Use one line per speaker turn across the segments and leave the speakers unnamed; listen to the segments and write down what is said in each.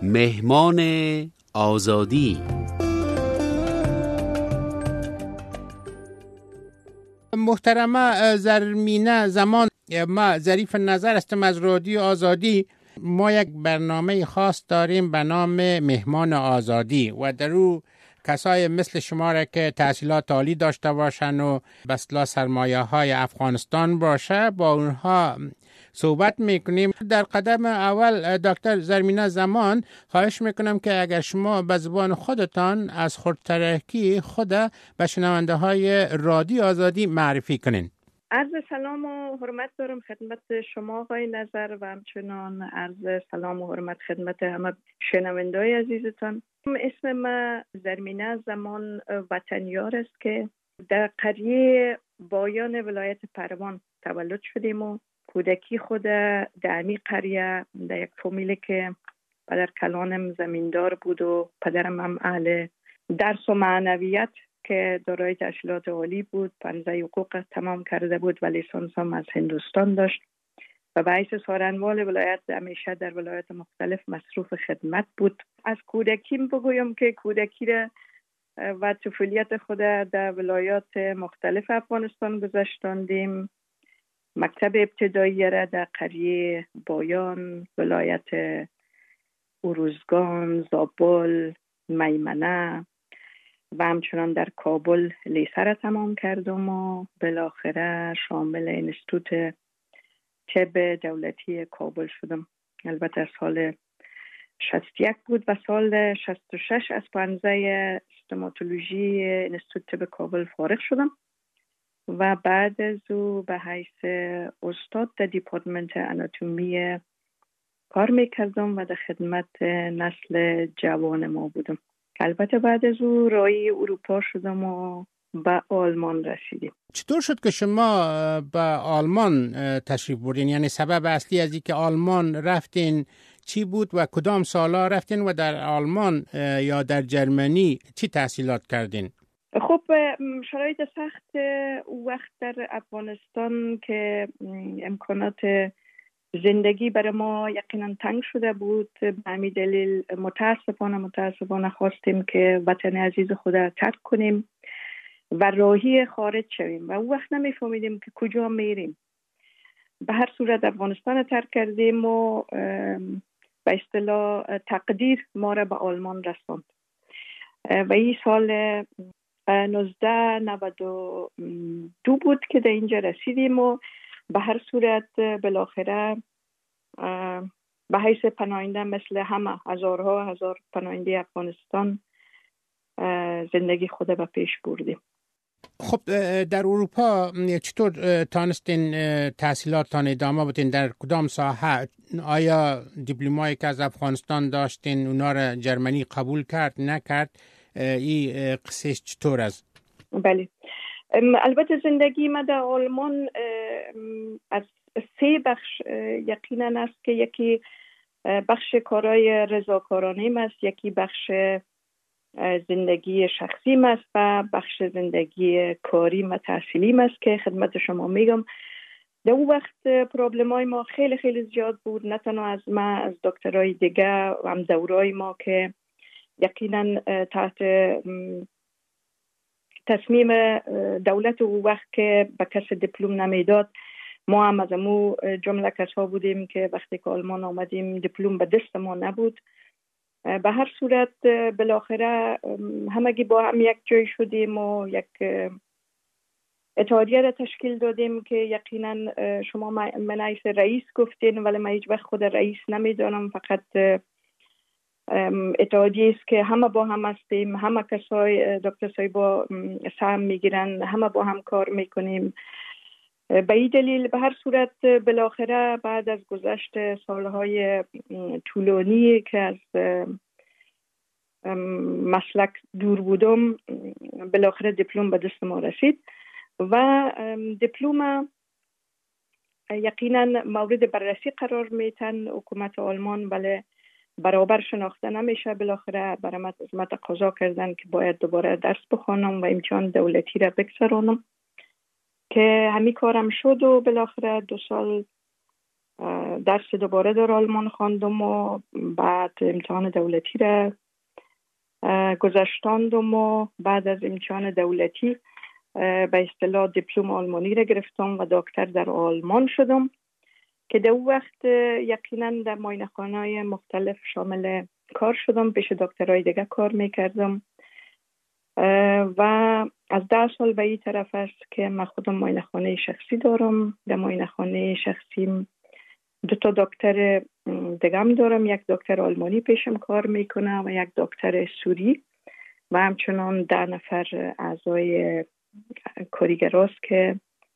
مهمان آزادی.
محترمه زرمینه زمان، ما ظریف نظر هستم از رادیو آزادی. ما یک برنامه خاص داریم به نام مهمان آزادی و در او کسای مثل شما را که تحصیلات عالی داشته باشن و به اصطلاح سرمایه های افغانستان باشه با اونها صحبت میکنیم. در قدم اول دکتر زرمینه زمان خواهش میکنم که اگر شما به زبان خودتان از خودترکی خود به شنونده های رادیو آزادی معرفی کنین.
عرض سلام و حرمت دارم خدمت شما آقای نظر و همچنان عرض سلام و حرمت خدمت همه شنونده‌های عزیزتان. اسم ما زرمینه زمان وطنیار است که در قریه بایان ولایت پروان تولد شدیم و کودکی خود در امی قریه در یک فامیلی که پدر کلانم زمیندار بود و پدرم هم اهل درس و معنویت که دارای تحصیلات عالی بود، پانزده حقوق تمام کرده بود و لیسانس هم از هندوستان داشت و به حیث سارنوال ولایت همیشه در ولایت مختلف مصروف خدمت بود. از کودکیم بگویم که کودکی را و طفولیت خود در ولایات مختلف افغانستان گذشتاندیم. مکتب ابتدایی را در قریه بایان، ولایت اروزگان، زابل، میمنه و همچنان در کابل لیسه را تمام کردم و بالاخره شامل انستیتوت طب دولتی کابل شدم. البته سال 61 بود و سال 66 از پانزه استوماتولوژی انستیتوت طب کابل فارغ شدم و بعد از او به حیث استاد در دیپارتمنت آناتومی کار میکردم و در خدمت نسل جوان ما بودم. البته بعد از او راهی اروپا شدم و به آلمان رسیدیم.
چطور شد که شما به آلمان تشریف بردین؟ یعنی سبب اصلی از اینکه آلمان رفتین چی بود و کدام سالا رفتین و در آلمان یا در جرمنی چی تحصیلات کردین؟
خب شرایط سخت وقت در افغانستان که امکانات زندگی برای ما یقینا تنگ شده بود، به همین دلیل متاسفانه خواستیم که وطن عزیز خود را ترک کنیم و راهی خارج شویم و اون وقت نمیفهمیدیم که کجا میریم. به هر صورت افغانستان را ترک کردیم و به اصطلاح تقدیر ما را به آلمان رساند و این سال 1992 بود که در اینجا رسیدیم و به هر صورت بالاخره به حیث پناهنده مثل همه هزار پناهنده افغانستان زندگی خود به پیش بردیم.
خب در اروپا چطور تانستین تحصیلاتتان ادامه بدین؟ در کدام ساحه؟ آیا دیپلمایی که از افغانستان داشتین اونا را جرمنی قبول کرد نکرد؟ این قصه چطور است؟
بله، البته زندگی ما در آلمان از سه بخش یقینا است که یکی بخش کارهای رضاکارانه است، یکی بخش زندگی شخصی است و بخش زندگی کاری و تحصیلی است که خدمت شما میگم. در اون وقت پرابلمای ما خیلی خیلی زیاد بود، نه تنها از ما، از دکترای دیگه و هم دورای ما که یقینا تحت تصمیم دولت او وقت که به کس دیپلم نمیداد، ما هم از امو جمله کسا بودیم که وقتی که آلمان آمدیم دیپلم به دست ما نبود. به هر صورت بالاخره همگی با هم یک جای شدیم و یک اتحادیه را تشکیل دادیم که یقینا شما من حیث رئیس گفتین ولی من هیچ وقت خود رئیس نمیدانم، فقط اتحادیه است که همه با هم هستیم، همه کسای دکتر صاحبا سهم میگیرن، همه با هم کار میکنیم. به این دلیل به هر صورت بالاخره بعد از گذشت سالهای طولانی که از مسلک دور بودم، بالاخره دیپلم به دست ما رسید و دیپلم یقینا مورد بررسی قرار میتن حکومت آلمان، ولی برابر شناخته نمیشه. بالاخره برای من تقاضا کردن که باید دوباره درس بخوانم و امتحان دولتی را بگذرانم که همین کارم شد و بالاخره 2 سال درس دوباره در آلمان خواندم و بعد امتحان دولتی را گذشتاندم و بعد از امتحان دولتی به اصطلاح دیپلم آلمانی را گرفتم و دکتر در آلمان شدم که در اون وقت یقینا در معاینه‌خانه‌های مختلف شامل کار شدم. پیش دکترای دیگه کار میکردم و از 10 سال به این طرف است که من خودم معاینه‌خانه شخصی دارم. در معاینه‌خانه شخصیم 2 دکتر دیگم دارم، یک دکتر آلمانی پیشم کار میکنه و یک دکتر سوری و همچنان 10 نفر اعضای کارگر است که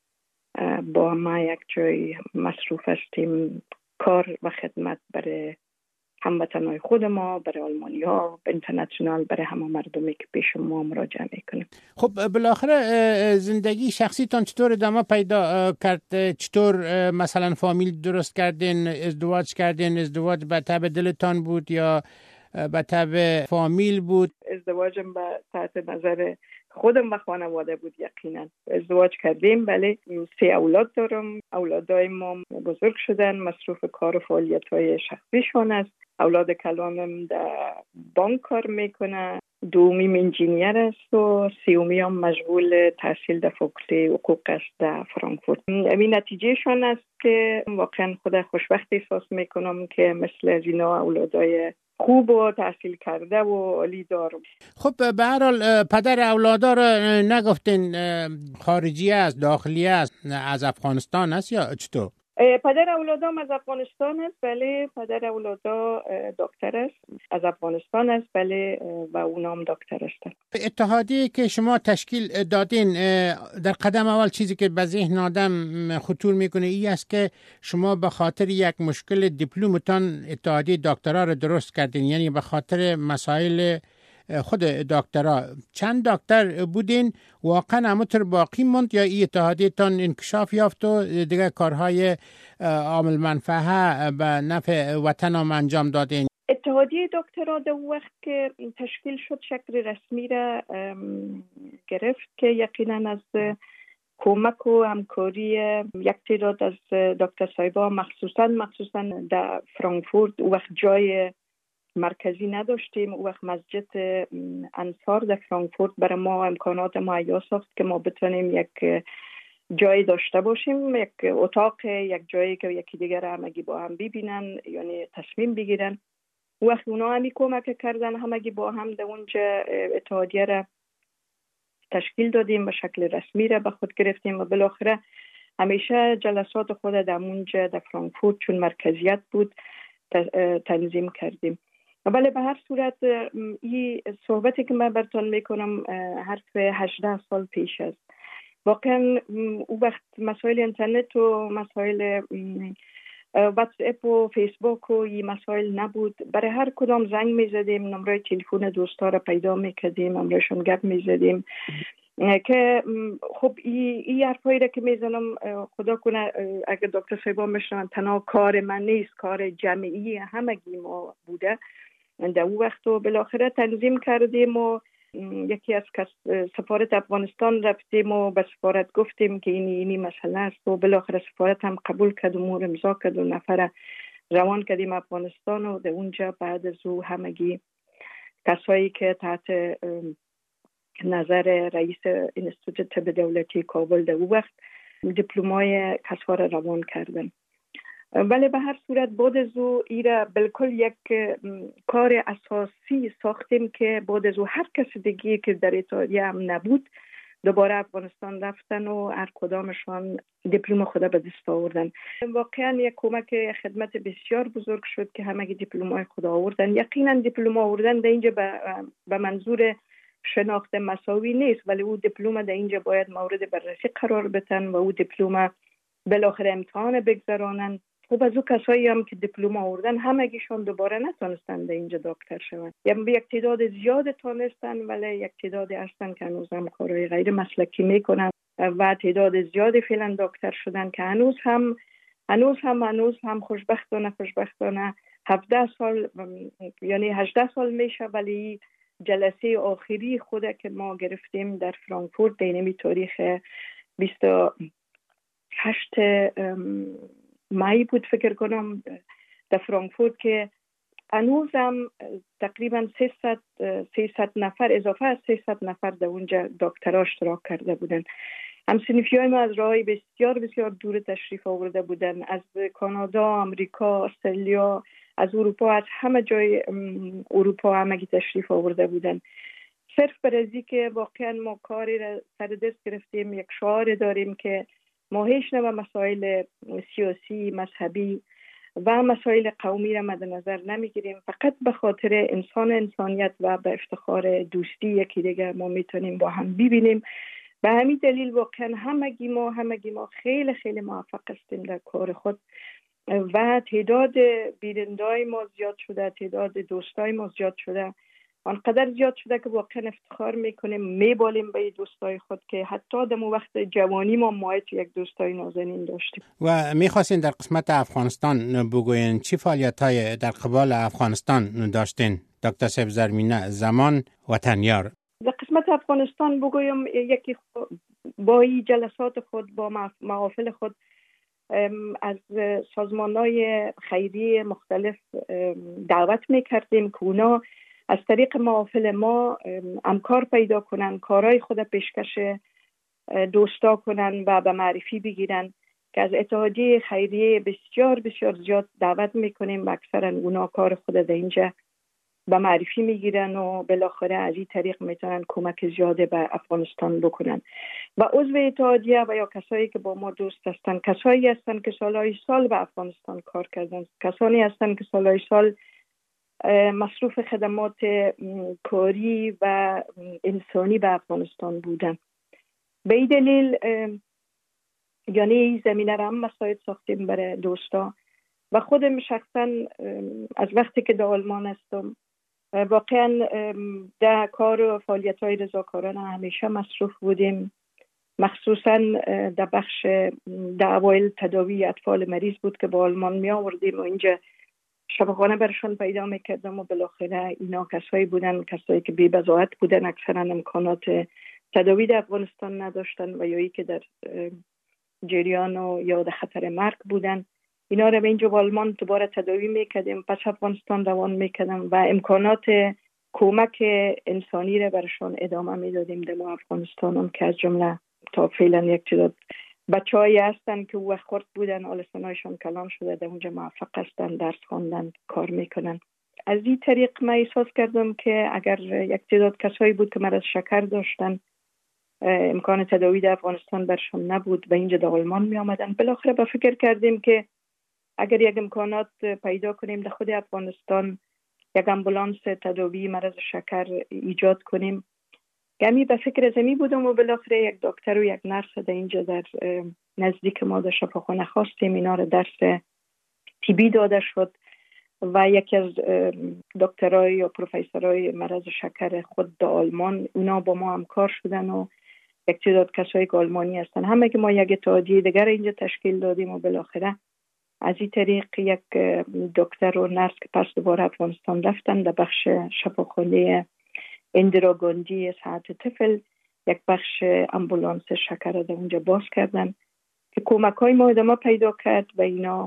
با ما یک جای مصروف هستیم کار و خدمت برای هموطنهای خود ما، برای آلمانی ها، اینترنشنال، برای همه مردمی که پیش ما مراجعه میکنیم.
خب بالاخره زندگی شخصیتان چطور ادامه پیدا کرد؟ چطور مثلا فامیل درست کردین، ازدواج کردین؟ ازدواج به تبع دلتان بود یا به تبع فامیل بود؟
ازدواجم به تحت نظر خودم و خانواده بود. یقینا ازدواج کردیم، ولی 3 اولاد دارم. اولادای ما بزرگ شدن، مصروف کار و فعالیت‌های شخصیشون است. اولاد کلانم در بانک کار میکنه، دومیم انجینیر است و سیومی هم مشغول تحصیل در فاکولته حقوق است در فرانکفورت. این نتیجهشان است که واقعا خود خوشبخت احساس میکنم که مثل از اینا اولادای خوب و تحصیل کرده و عالی دارم.
خب به هر حال پدر اولادا رو نگفتین خارجی است، داخلی است، از افغانستان است یا چطور؟
پدر اولادام از افغانستان است، بله. پدر اولادا دکتر است، از افغانستان است، بله، و اونام دکتر است.
اتحادیه که شما تشکیل دادین، در قدم اول چیزی که به ذهن آدم خطور میکنه این است که شما به خاطر یک مشکل دیپلمتان اتحادیه دکترا رو درست کردین، یعنی به خاطر مسائل خود دکترا. چند دکتر بودین؟ واقعا همونطور باقی موند یا این اتحادیتان انکشاف یافت و دیگه کارهای عامل منفعه به نفع وطن هم انجام دادین؟
اتحادیه دکترا در وقت که تشکیل شد شکل رسمی را گرفت که یقینا از کمک و همکاری یک تعداد از دکتر صاحبا مخصوصا در فرانکفورت وقت جای مرکزی نداشتیم. او وقت مسجد انصار در فرانکفورت برای ما امکانات مهیا ساخت که ما بتونیم یک جای داشته باشیم، یک اتاق، یک جایی که یکی دیگر همگی با هم ببینن، یعنی تصمیم بگیرن. او وقت اونا همی کمک کردن، همگی با هم در اونجا اتحادیه را تشکیل دادیم و شکل رسمی را به خود گرفتیم و بالاخره همیشه جلسات خود در اونجا در فرانکفورت چون مرکزیت بود تنظیم کردیم. ولی به هر صورت این صحبتی که من براتون میکنم حرف 18 سال پیش است. واقعا او وقت مسائل اینترنت و مسائل واتس اپ و فیسبوک و این مسائل نبود. برای هر کدام زنگ میزدیم، نمره تلفن دوستا را پیدا میکردیم، امرشون گپ میزدیم که خب این حرفایی را که میزنم خدا کنه اگر دکتر صاحبا میشنون تنها کار من نیست، کار جمعی همگی ما بوده. در اون وقت و بالاخره تنظیم کردیم و یکی از سفارت افغانستان رفتیم و به سفارت گفتیم که اینی مسئله است و بالاخره سفارت هم قبول کرد و مور امضا کرد و نفر روان کردیم افغانستان و در اونجا بعد از او همگی کسایی که تحت نظر رئیس انستیتوت طب دولتی کابل در اون وقت دیپلمای کسا را روان کردن. ولی به هر صورت بعد از او ایره بالکل یک کار اساسی ساختیم که بعد از او هر کس دیگه که در اتحادیه هم نبود دوباره افغانستان رفتن و هر کدامشان دیپلم خود به دست آوردن. واقعا یک کمک خدمت بسیار بزرگ شد که همگی دیپلمای خود آوردن. یقینا دیپلم آوردن در اینجا به منظور شناخت مساوی نیست، ولی او دیپلم در اینجا باید مورد بررسی قرار بدن و او دیپلم بالاخره امتحان بگذرانن. خب از او کسایی هم که دیپلم آوردن همگیشون دوباره نتونستن در اینجا دکتر شون. یک تعداد زیاد تونستن ولی یک تعداد هستن که هنوز هم کارهای غیر مسلکی میکنن و تعداد زیادی فعلا دکتر شدن که هنوز هم خوشبختانه 17 سال یعنی 18 سال میشه ولی جلسه آخری خود که ما گرفتیم در فرانکفورت بینمی تاریخ 28 مایی بود فکر کنم در فرانکفورت که هنوزم تقریبا 300 نفر اضافه از 300 نفر در اونجا دکترها اشتراک کرده بودن. همسنفیای ما از راهی بسیار بسیار دور تشریف آورده بودن، از کانادا، آمریکا، استرالیا، از اروپا، از همه جای اروپا همگی تشریف آورده بودن. صرف برای که واقعا ما کاری را سر دست گرفتیم، یک شعار داریم که ما هیچ نوع مسائل سیاسی، مذهبی و مسائل قومی را مد نظر نمیگیریم، فقط به خاطر انسانیت و به افتخار دوستی یکی دیگر ما میتونیم با هم ببینیم. به همین دلیل واقعا همگی ما خیلی خیلی موفق هستیم در کار خود و تعداد بینندای ما زیاد شده، تعداد دوستای ما زیاد شده، آنقدر زیاد شده که واقعا افتخار میکنیم، میبالیم به دوستای خود که حتی در وقت جوانی ما یک دوستای نازنین داشتیم.
و میخواستین در قسمت افغانستان بگوین چی فعالیت‌های در قبال افغانستان داشتین دکتر صاحب زرمینه زمان وطنیار؟
در قسمت افغانستان بگویم یکی با این جلسات خود، با محافل خود از سازمان‌های خیریه مختلف دعوت میکردیم که اونا از طریق محافل ما امکار پیدا کنن، کارهای خود پیشکش دوستا کنن و به معرفی بگیرن که از اتحادیه خیریه بسیار بسیار زیاد دعوت میکنیم و اکثرا اونا کار خود در اینجا به معرفی میگیرن و بالاخره از این طریق میتونن کمک زیاده به افغانستان بکنن. و عضو اتحادیه و یا کسایی که با ما دوست هستن، کسایی هستن که سالهای سال به افغانستان کار کردن، کسانی هستن که سالهای سال مصروف خدمات کاری و انسانی به افغانستان بودن. به این دلیل یعنی این زمینه را هم مساعد ساختیم برای دوستا و خودم شخصا از وقتی که در آلمان هستم واقعا در کار و فعالیت‌های رضاکارانه همیشه مصروف بودیم، مخصوصا در بخش در اوایل تداوی اطفال مریض بود که با آلمان می آوردیم و اینجا شفاخانه برشان پیدا میکردم و بالاخره اینا کسایی بودن، کسایی که بی بضاعت بودن، اکثرا امکانات تداوی در افغانستان نداشتن و یا که در جریان و یا در خطر مرگ بودن. اینا رو به اینجا با آلمان دوباره تداوی میکردیم، پس افغانستان روان میکردم و امکانات کمک انسانی رو برشان ادامه میدادیم در افغانستان هم که از جمله تا فعلا یک تعداد بچه‌هایی هستن که وقت خورد بودن، آلسنایشان کلان شده، در اونجا موفق هستن، درس خواندن، کار میکنن. از این طریق من احساس کردم که اگر یک تعداد کسایی بود که مرض شکر داشتن، امکان تداوی در افغانستان برشان نبود و اینجا در آلمان می آمدن، بالاخره با فکر کردیم که اگر یک امکانات پیدا کنیم در خود افغانستان، یک امبولانس تداوی مرض شکر ایجاد کنیم. گمی به فکر زمین بودم و بالاخره یک دکتر و یک نرس در اینجا در نزدیک ما در شفاخانه خواستیم، اینا رو درس طبی داده شد و یکی از دکترای یا پروفسورای مرض شکر خود در آلمان اونا با ما همکار شدن و یک تعداد کسایی که آلمانی هستن همه که ما یک اتحادیه دیگر اینجا تشکیل دادیم و بالاخره از این طریق یک دکتر و نرس که پس دوباره افغانستان رفتن در بخش شفاخانه اندرا گاندی صحت طفل یک بخش امبولانس شکر در اونجا باز کردن که کمک های ما ادامه پیدا کرد و اینا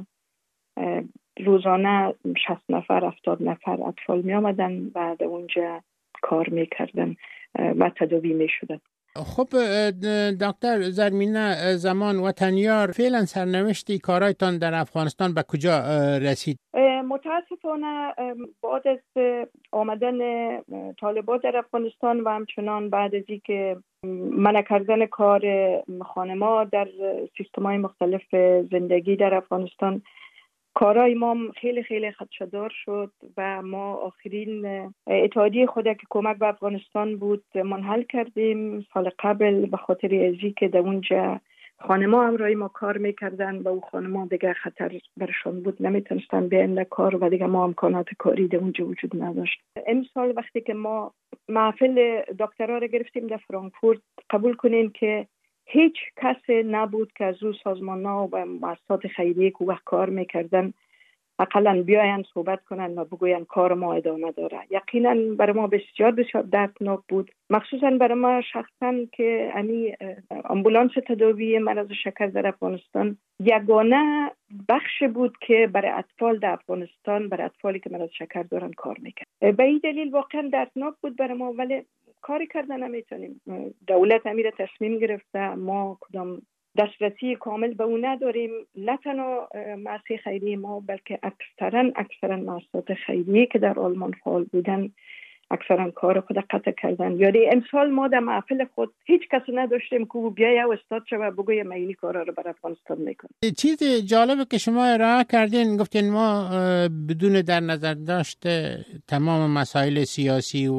روزانه 60 نفر 70 نفر اطفال می آمدن و در اونجا کار می کردن و تداوی می شدن.
خب دکتر زرمینه زمان وطنیار، فعلا سرنوشتی کارایتان در افغانستان به کجا رسید؟
متاسفانه بعد از آمدن طالبان در افغانستان و همچنان بعد از اینکه منع کردن کار خانم‌ها در سیستم‌های مختلف زندگی در افغانستان، کارهای ما خیلی خیلی خدشه‌دار شد و ما آخرین اتحادیه خود که کمک به افغانستان بود منحل کردیم سال قبل به خاطر ازی که در اونجا خانم‌ها همراه ما کار میکردن و او خانم‌ها دیگه خطر برشان بود، نمیتونستن بیان در کار و دیگه ما امکانات کاری در اونجا وجود نداشت. امسال وقتی که ما محفل دکترا رو گرفتیم در فرانکفورت، قبول کنین که هیچ کس نبود که از او سازمان‌ها و مؤسسات خیریه که وقت کار میکردن اقلا بیاین صحبت کنن و بگوین کار ما ادامه داره. یقینا برای ما بسیار بسیار دردناک بود، مخصوصا برای ما شخصا که آمبولانس تداوی مرض شکر در افغانستان یگانه بخش بود که برای اطفال در افغانستان، برای اطفالی که مرض شکر دارن کار میکرد. به این دلیل واقعا دردناک بود برای ما، ولی کاری کردن نمیتونیم. دولت امیر تصمیم گرفته، ما کدام دسترسی کامل به اون نداریم، نه تنها مؤسسه خیریه ما بلکه اکثرا مؤسسات خیریه که در آلمان فعال بودن اکثرا کار خود قطع کردن. یعنی امسال ما در محفل خود هیچ کس نداشتیم که بیایه و استاد شو و بگویه ما این کارا رو برای افغانستان میکنیم.
چیز جالبه که شما ارائه کردین، گفتین ما بدون در نظر داشته تمام مسائل سیاسی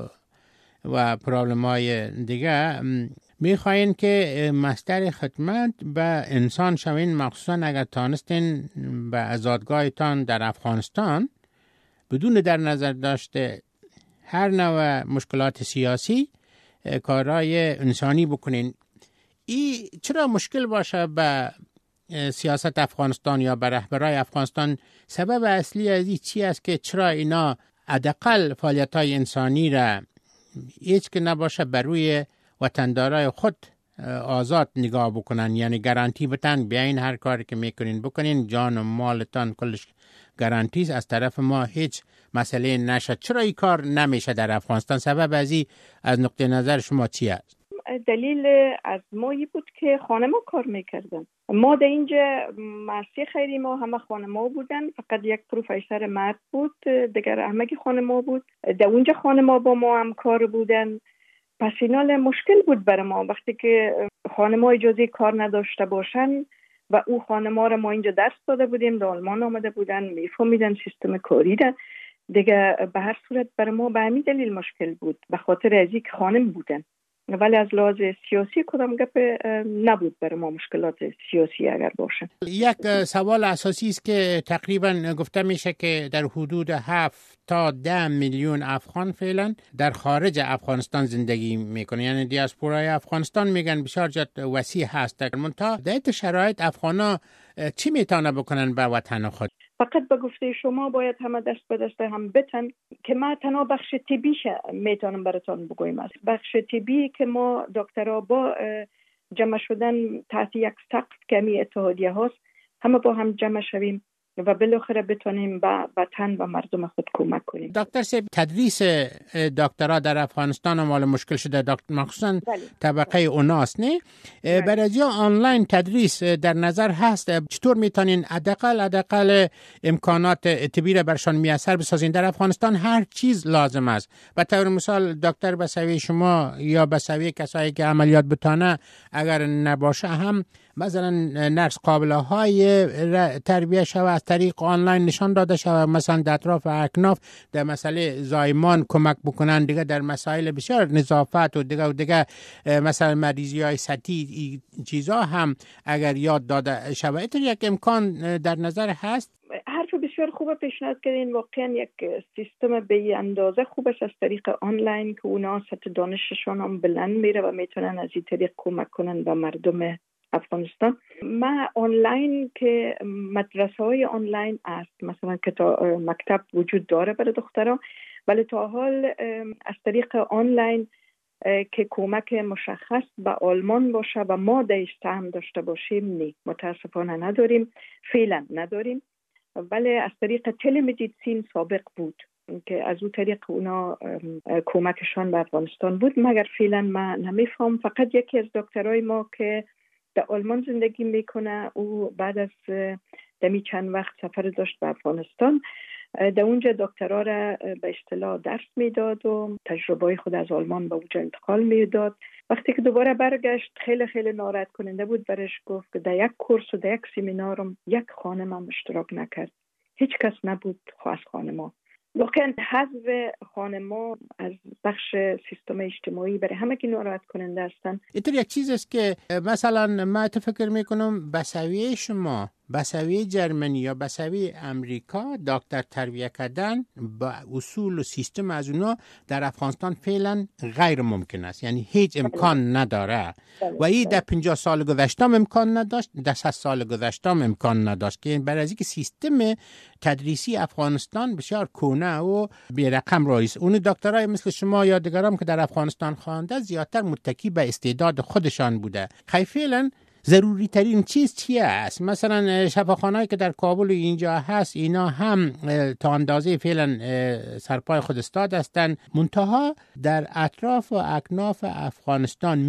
و پرابلم‌های دیگه میخواین که مصدر خدمت به انسان شوین، مخصوصا اگر تانستین به آزادگاهتان در افغانستان بدون در نظر داشته هر نوع مشکلات سیاسی کارهای انسانی بکنین. این چرا مشکل باشه به سیاست افغانستان یا به رهبرای افغانستان؟ سبب اصلی از این چی است که چرا اینا حداقل فعالیت‌های انسانی را هیچ که نباشه بر روی وطندارای خود آزاد نگاه بکنن، یعنی گارانتی بتن بیاین هر کاری که میکنین بکنین، جان و مالتان کلش گارانتی است، از طرف ما هیچ مسئله نشد. چرا این کار نمیشه در افغانستان؟ سبب از نقطه نظر شما چی است؟
دلیل از مایی بود که خانما کار میکردن. ما در اینجا مؤسسه خیری ما همه خانما بودن، فقط یک پروفسور مرد بود، دیگر همگی خانما بود. در اونجا خانما با ما هم کار بودن. پس اینال مشکل بود برای ما وقتی که خانما اجازه کار نداشته باشن و او خانما را ما اینجا درس داده بودیم، در آلمان آمده بودن، میفهمیدن سیستم کاری را دیگه. به هر صورت برای ما به همین دلیل مشکل بود، به خاطر از اینکه خانم بودن. ولی از لحاظ سیاسی کدام گپ نبود برای ما مشکلات سیاسی اگر باشه.
یک سوال اساسی است که تقریبا گفته میشه که در حدود 7 تا 10 میلیون افغان فعلا در خارج افغانستان زندگی میکنه، یعنی دیاسپورای افغانستان میگن بسیار جد وسیع هست. در منتها در شرایط افغانا چی میتونه بکنن به وطن خود؟
فقط به گفته شما باید همه دست به دست هم بتن که ما تنها بخش طبیش میتونم براتون بگویم است. بخش طبی که ما دکترها با جمع شدن تحت یک سقف کمی اتحادیه هاست، همه با هم جمع شویم و بالاخره بتونیم به وطن و مردم خود کمک کنیم.
دکتر صاحب، تدریس دکترا در افغانستان مال مشکل شده، مخصوصا طبقه اوناست، نه؟ برای آنلاین تدریس در نظر هست. چطور میتونین حداقل امکانات طبی را برشان میسر بسازین؟ در افغانستان هر چیز لازم است. به طور مثال دکتر به سوی شما یا به سوی کسایی که عملیات بتانه اگر نباشه هم مثلا نرس قابله های تربیه شود از طریق آنلاین نشان داده شود، مثلا در اطراف اکناف در مسئله زایمان کمک بکنن، دیگه در مسائل بسیار نظافت و دیگه مثلا مریضی های سطحی چیزا هم اگر یاد داده شود. یک امکان در نظر هست؟
حرف بسیار خوبه پیشنهاد کردین. واقعا یک سیستم به اندازه خوب است از طریق آنلاین که اونا سطح دانششون هم بلند میره و میتونن از این طریق کمک کنن به مردم افغانستان. ما آنلاین که مدرسه های آنلاین است، مثلا که تا مکتب وجود داره برای دختران، ولی تا حال از طریق آنلاین که کمک مشخص به آلمان باشه و ما داشت هم داشته باشیم نه، متاسفانه نداریم، فعلا نداریم. ولی از طریق تلمدیسین سابق بود که از اون طریق اونا کمکشان به افغانستان بود، مگر فعلا ما نمیفهم. فقط یکی از دکترای ما که در آلمان زندگی میکنه، او بعد از دمی چند وقت سفر داشت به افغانستان، در اونجا دکترها را به اصطلاح درس میداد و تجربه خود از آلمان به اونجا انتقال میداد. وقتی که دوباره برگشت خیلی خیلی ناراحت کننده بود. برش گفت که در یک کورس و در یک سمینارم یک خانم هم اشتراک نکرد، هیچ کس نبود خاص خانما. واقعا حذف خانما از بخش سیستم اجتماعی برای همه که ناراحت کننده هستن.
اینطور یک چیز است که مثلا ما فکر میکنم به سویه شما بسوی جرمنی یا بسوی امریکا دکتر تربیه کردن با اصول و سیستم از اونا در افغانستان فعلا غیر ممکن است، یعنی هیچ امکان نداره و این در 50 سال گذشته امکان نداشت، در 100 سال گذشته امکان نداشت که برای اینکه سیستم تدریسی افغانستان بسیار کهنه و بی رقم رایست. اون دکترای مثل شما یا دیگران که در افغانستان خوانده زیادتر متکی به استعداد خودشان بوده. فعلا ضروری ترین چیز چیه است؟ مثلا شفاخانه‌ای که در کابل اینجا هست اینا هم تا اندازه فعلا سرپای خود استاد هستند، منتها در اطراف و اکناف افغانستان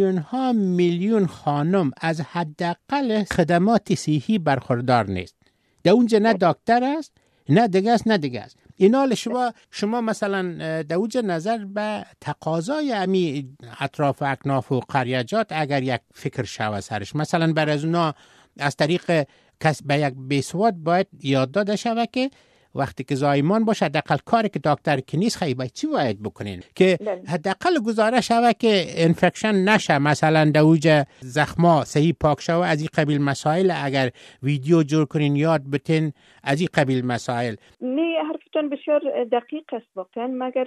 میلیون خانم از حداقل خدمات صحی برخوردار نیست. در اونجا نه دکتر است، نه دیگه است. اینا شما مثلا در اونجا نظر به تقاضای امی اطراف و اکناف و قریجات اگر یک فکر شوه سرش، مثلا برای از اونا از طریق به یک بیسواد باید یاد داده شوه که وقتی که زایمان باشه حداقل کاری که دکتر که نیست خیلی باید چی باید بکنین که حداقل گزارش شوه که انفکشن نشه، مثلا دوجه زخما صحیح پاک شوه. از این قبیل مسائل اگر ویدیو جور کنین یاد بتین، از این قبیل مسائل.
نه، حرفتون بسیار دقیق است واقعا، مگر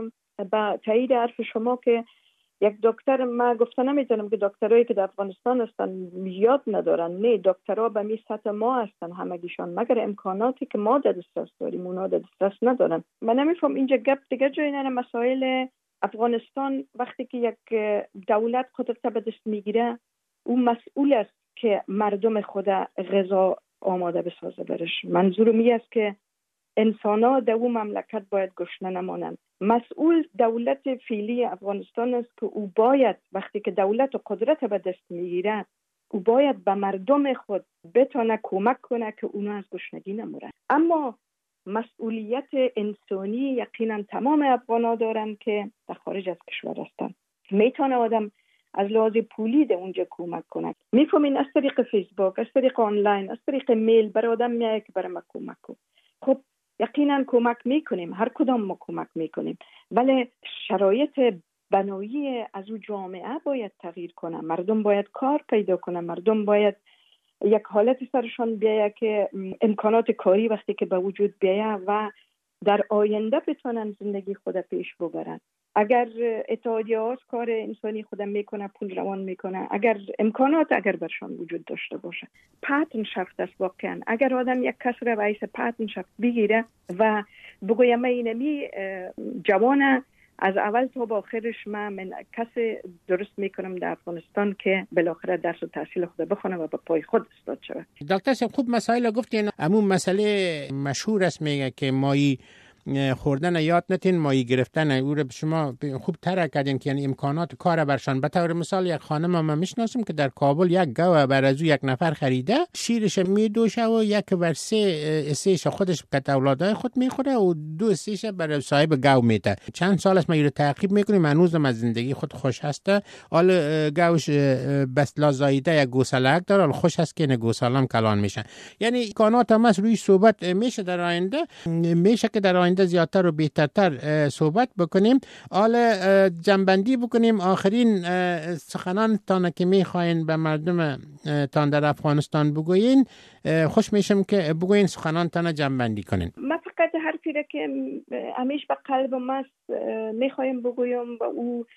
با تایید حرف شما که یک دکتر، ما گفته نمیتونم که دکترایی که در افغانستان هستن یاد ندارن، نه، دکترها به می سطح ما هستن همگیشان، مگر امکاناتی که ما در دسترس داریم اونا در دسترس ندارن. من نمیفهم اینجا گپ دیگه جای نه. مسائل افغانستان وقتی که یک دولت قدرت به دست میگیره، او مسئول است که مردم خود غذا آماده بسازه برش. منظورم این است که انسان‌ها در اون مملکت باید گشنه نمانند. مسئول دولت فعلی افغانستان است که او باید وقتی که دولت و قدرت به دست میگیره، او باید به مردم خود بتونه کمک کنه که اونا از گشنگی نمورن. اما مسئولیت انسانی یقینا تمام افغان‌ها دارن که در خارج از کشور هستن. میتونه آدم از لحاظ پولی در اونجا کمک کنه. میفهمین از طریق فیسبوک، از طریق آنلاین، از طریق میل برای آدم میگه که برای ما کمک کن. خب یقینا کمک میکنیم، هر کدام ما کمک میکنیم، ولی شرایط بنایی از او جامعه باید تغییر کنه. مردم باید کار پیدا کنه، مردم باید یک حالت سرشان بیایه که امکانات کاری وقتی که به وجود بیایه و در آینده بتونن زندگی خود پیش ببرن. اگر اتحادیه ها کار انسانی خودم میکنه، پول روان میکنه، اگر امکانات اگر برشان وجود داشته باشه، پارتنرشافت است واقعا. اگر آدم یک کس را باعث پارتنرشافت بگیره و بگویم اینمی جوانه از اول تا با آخرش من کسی درست میکنم در افغانستان که بالاخره درس و تحصیل خود بخونه و به پای خود استاد شود.
دکتر صاحب خوب مسائل گفتین. همون مسئله مشهور است میگه که مایی خوردن یاد نتین، مایی گرفتن. او رو شما خوب طرح کردین که یعنی امکانات کار برشان. به طور مثال یک خانم ما میشناسم که در کابل یک گاو بر از یک نفر خریده، شیرش میدوشه و یک بر سهش خودش که اولادای خود میخوره و 2 سهش بر صاحب گاو میده. چند سال است ما رو تعقیب میکنیم، هنوزم از زندگی خود خوش هسته. حال گاوش بس لازایده یک گوساله داره، حال خوش هست که نه گوسالم کلان میشن. یعنی امکانات هم از روی صحبت میشه در آینده، میشه که در آینده زیادتر و بهترتر صحبت بکنیم. حالا جنبندی بکنیم. آخرین سخنان تان که میخواین به مردم تان در افغانستان بگوین، خوش میشم که بگوین سخنان تان جنبندی کنین.
من فقط حرفی را که همیشه به قلب ما میخوایم بگویم و او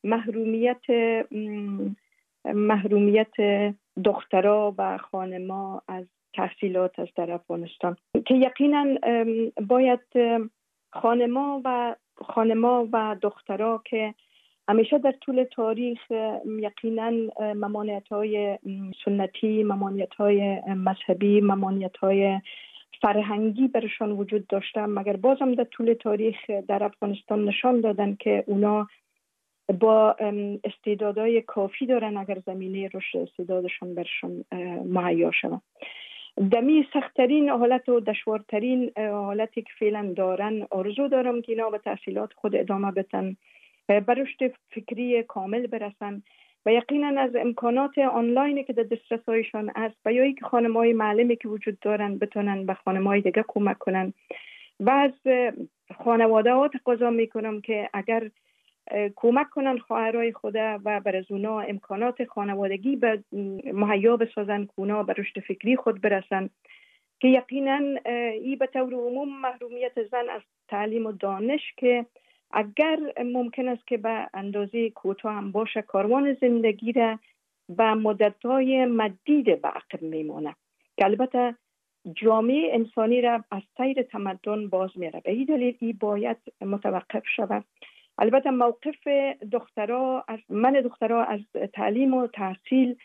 محرومیت دخترها و خانما از تحصیلات است در افغانستان، که یقینا باید خانما و دخترها که همیشه در طول تاریخ یقینا ممانعت‌های سنتی، ممانعت‌های مذهبی، ممانعت‌های فرهنگی برشان وجود داشته، مگر بازم در طول تاریخ در افغانستان نشان دادن که اونا با استعدادهای کافی دارن اگر زمینه رشد استعدادشان برشان مهیا شود. دمی سخت‌ترین حالت و دشوارترین حالتی که فعلا دارن، آرزو دارم که اینا به تحصیلات خود ادامه بدن، به رشد فکری کامل برسن و یقینا از امکانات آنلاینی که در دسترسایشان است و یا اینکه خانم‌های معلمی که وجود دارن بتونن به خانم‌های دیگه کمک کنن. و از خانواده ها تقاضا میکنم که اگر کمک کنن خواهرای خود و بر از اونا امکانات خانوادگی مهیا بسازن که اونا به رشد فکری خود برسن، که یقینا این به طور عموم محرومیت زن از تعلیم و دانش که اگر ممکن است که به اندازه کوتاه هم باشه کاروان زندگی را به مدت‌های مدید به عقب میمونه، که البته جامعه انسانی را از سیر تمدن باز میاره. به این دلیل این باید متوقف شود. البته موقف دخترها از تعلیم و تحصیل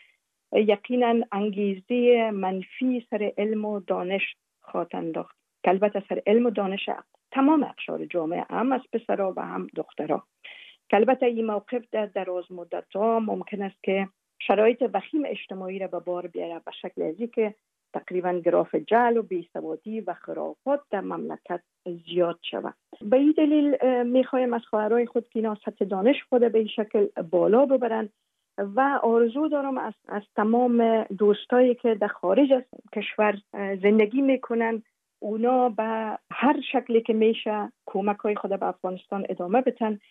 یقینا انگیزه منفی سر علم و دانش خواهد انداخت، که البته سر علم و دانش تمام اقشار جامعه، هم از پسرها و هم دخترها، که البته این موقف در دراز مدت‌ها ممکن است که شرایط وخیم اجتماعی را به بار بیاره، به شکل ازی که تقریبا گراف جهل و بیسوادی و خرافات در مملکت زیاد شود. به این دلیل میخوایم از خواهرای خود که اینا سطح دانش خود به این شکل بالا ببرن و آرزو دارم از تمام دوستایی که در خارج از کشور زندگی میکنن اونا به هر شکلی که میشه کمک های خود به افغانستان ادامه بدن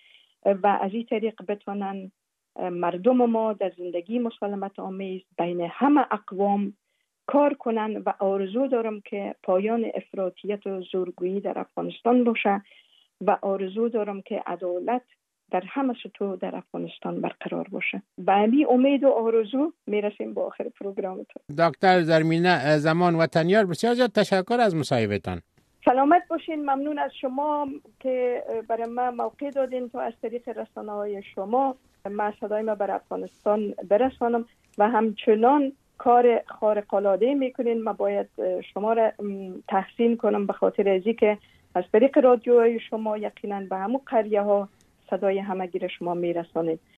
و از این طریق بتونن مردم ما در زندگی مسالمت آمیز بین همه اقوام کار کنن و آرزو دارم که پایان افراطیت و زورگویی در افغانستان باشه و آرزو دارم که عدالت در همه سطوح در افغانستان برقرار باشه. به همین امید و آرزو میرسیم به آخر پروگرامتون.
دکتر زرمینه زمان وطنیار، بسیار زیاد تشکر از مصاحبهتان.
سلامت باشین. ممنون از شما که برای من موقع دادین تا از طریق رسانه‌های شما من صدای ما بر افغانستان برسانم و همچنان کار خارق‌العاده میکنین. من باید شما را تحسین کنم به خاطر ازی که از طریق رادیوهای شما یقینا به همون قریه ها صدای همگیر شما میرسانید.